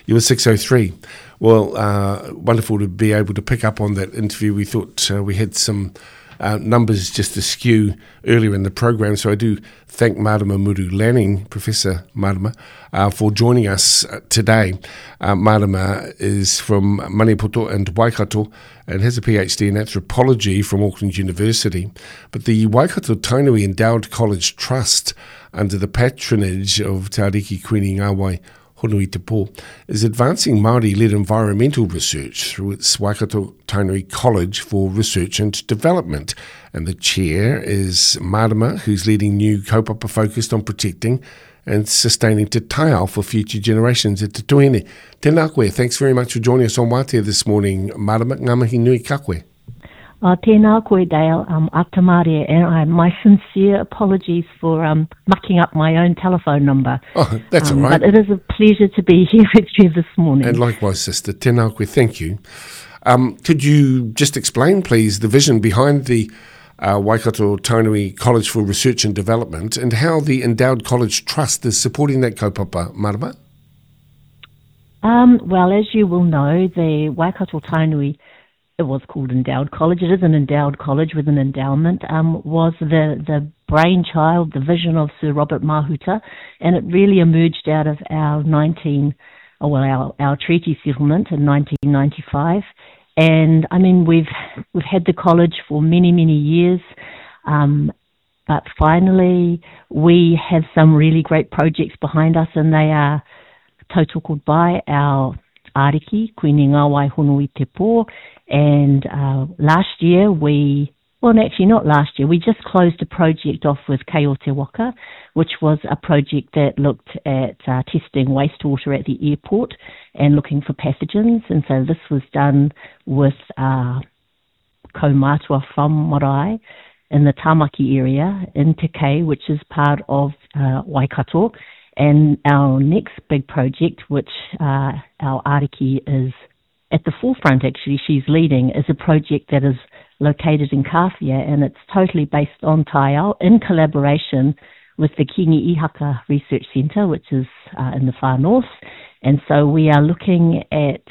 You were 603. Well, wonderful to be able to pick up on that interview. We thought we had some numbers just askew earlier in the program, so I do thank Marama Muru Lanning, Professor Marama, for joining us today. Marama is from Maniapoto and Waikato and has a PhD in anthropology from Auckland University. But the Waikato Tainui Endowed College Trust, under the patronage of Te Ariki Kuini Ngāwai Honui Te Pō, is advancing Māori-led environmental research through its Waikato Tainui College for Research and Development. And the chair is Marama, who's leading new kaupapa focused on protecting and sustaining te taiao for future generations at Te Tuine. Tēnā koe, thanks very much for joining us on Wātea this morning, Marama. Ngā mihi nui ka koe. Tēnā koe, Dale, Atamare, and my sincere apologies for mucking up my own telephone number. Oh, that's all right. But it is a pleasure to be here with you this morning. And likewise, sister. Tēnā koe, thank you. Could you just explain, please, the vision behind the Waikato Tainui College for Research and Development and how the Endowed College Trust is supporting that kaupapa, Marama? Well, as you will know, the Waikato Tainui, it was called Endowed College. It is an endowed college with an endowment, was the brainchild, the vision of Sir Robert Mahuta, and it really emerged out of our treaty settlement in 1995. And I mean, we've had the college for many, many years, but finally we have some really great projects behind us, and they are tautoko by our Ariki, Kuini Ngāwai Honui Te Pō, and last year we just closed a project off with Kei o Te Waka, which was a project that looked at testing wastewater at the airport and looking for pathogens. And so this was done with Kaumātua from Marae in the Tamaki area in Te Kei, which is part of Waikato. And our next big project, which our Ariki is at the forefront, actually, she's leading, is a project that is located in Kawhia, and it's totally based on taiao in collaboration with the Kingi Ihaka Research Centre, which is in the far north. And so we are looking at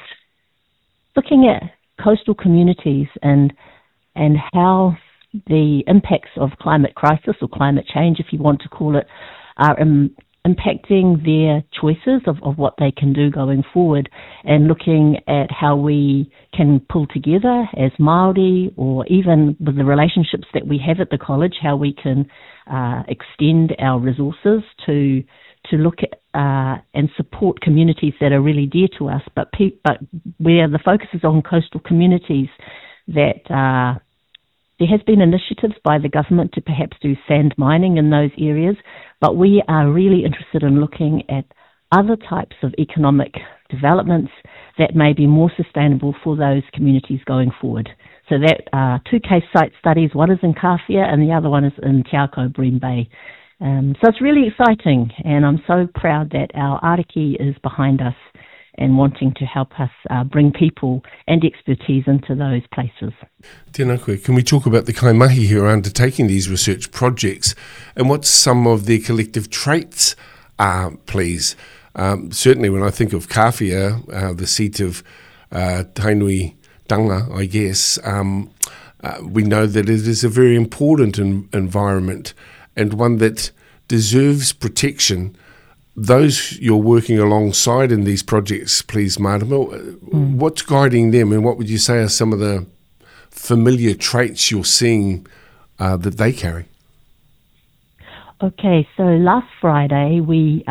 coastal communities and how the impacts of climate crisis, or climate change, if you want to call it, are impacting their choices of what they can do going forward, and looking at how we can pull together as Māori, or even with the relationships that we have at the college, how we can extend our resources to look at and support communities that are really dear to us, but where the focus is on coastal communities that there has been initiatives by the government to perhaps do sand mining in those areas, but we are really interested in looking at other types of economic developments that may be more sustainable for those communities going forward. So that two case site studies, one is in Kawhia and the other one is in Te Ako, Bream Bay. So it's really exciting, and I'm so proud that our Ariki is behind us and wanting to help us bring people and expertise into those places. Tēnā koe. Can we talk about the kaimahi who are undertaking these research projects and what some of their collective traits are, please? Certainly when I think of Kawhia, the seat of Tainui Tanga, I guess, we know that it is a very important environment and one that deserves protection. Those you're working alongside in these projects, please, Marama, what's guiding them, and what would you say are some of the familiar traits you're seeing that they carry? Okay, so last Friday we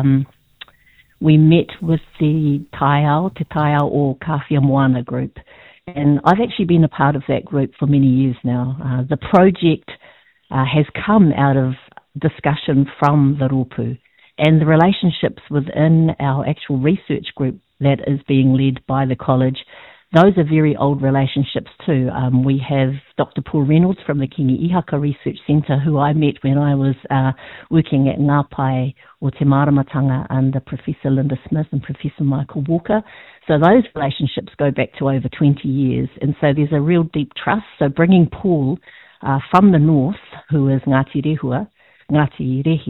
met with the Te Taiao or Kawhia Moana group, and I've actually been a part of that group for many years now. The project has come out of discussion from the Ropu, and the relationships within our actual research group that is being led by the college, those are very old relationships too. We have Dr. Paul Reynolds from the Kingi Ihaka Research Centre, who I met when I was working at Ngāpai o Te Maramatanga under Professor Linda Smith and Professor Michael Walker. So those relationships go back to over 20 years. And so there's a real deep trust. So bringing Paul from the north, who is Ngāti Rehia,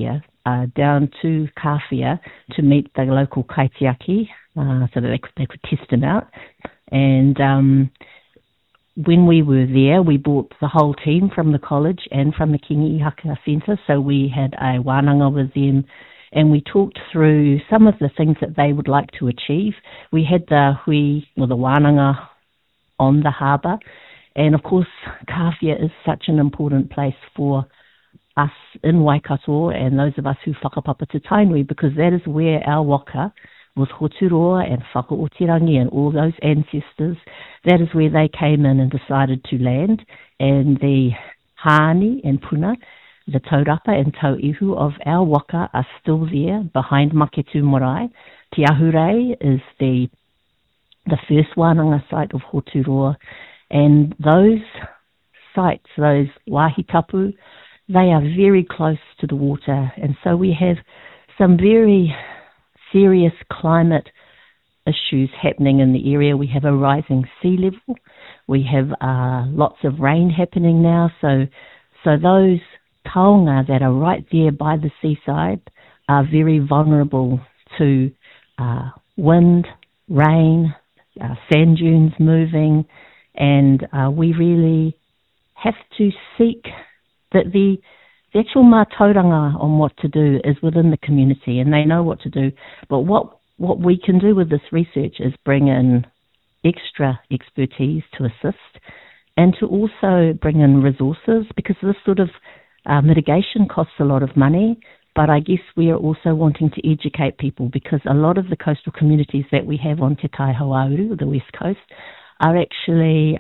down to Kawhia to meet the local kaitiaki so that they could test him out. And when we were there, we brought the whole team from the college and from the Kingi Ihaka Centre. So we had a wānanga with them, and we talked through some of the things that they would like to achieve. We had the wānanga on the harbour, and of course Kawhia is such an important place for us in Waikato and those of us who whakapapa to Tainui, because that is where our waka was Hoturoa and Whakaotirangi and all those ancestors. That is where they came in and decided to land, and the Hāni and Puna, the taurapa and tauihu of our waka, are still there behind Maketu Marae. Te Ahurei is the first wānanga site of Hoturoa, and those sites, those wāhi-tapu, they are very close to the water, and so we have some very serious climate issues happening in the area. We have a rising sea level. We have lots of rain happening now, so those taonga that are right there by the seaside are very vulnerable to wind, rain, sand dunes moving, and we really have to seek that the actual mātauranga on what to do is within the community, and they know what to do. But what we can do with this research is bring in extra expertise to assist, and to also bring in resources, because this sort of mitigation costs a lot of money. But I guess we are also wanting to educate people, because a lot of the coastal communities that we have on Te Taihawauru, the West Coast, are actually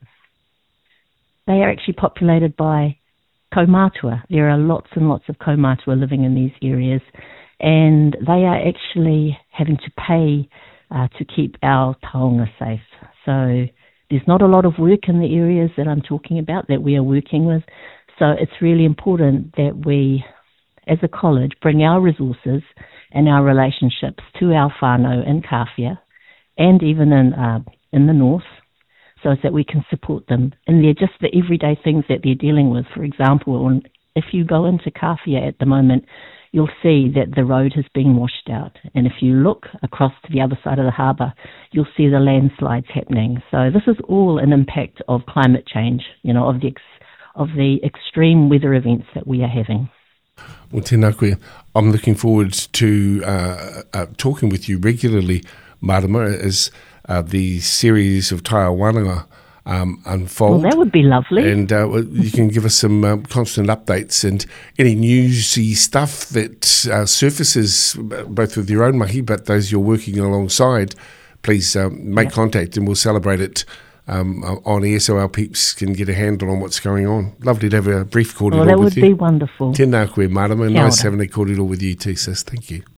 populated by kaumātua. There are lots and lots of kaumātua living in these areas, and they are actually having to pay to keep our taonga safe. So there's not a lot of work in the areas that I'm talking about that we are working with. So it's really important that we, as a college, bring our resources and our relationships to our whānau in Kawhia and even in the north, so that we can support them. And they're just the everyday things that they're dealing with. For example, if you go into Kawhia at the moment, you'll see that the road has been washed out. And if you look across to the other side of the harbour, you'll see the landslides happening. So this is all an impact of climate change, of the extreme weather events that we are having. Well, tēnā koe. I'm looking forward to talking with you regularly, Marama, as the series of Taia Wānanga unfold. Well, that would be lovely. And you can give us some constant updates and any newsy stuff that surfaces, both with your own mahi, but those you're working alongside. Please make contact and we'll celebrate it on air so our peeps can get a handle on what's going on. Lovely to have a brief kōrero with you. Well, that would be wonderful. Tēnā koe, Marama. Kia ora. Nice having a kōrero with you too, sis. Thank you.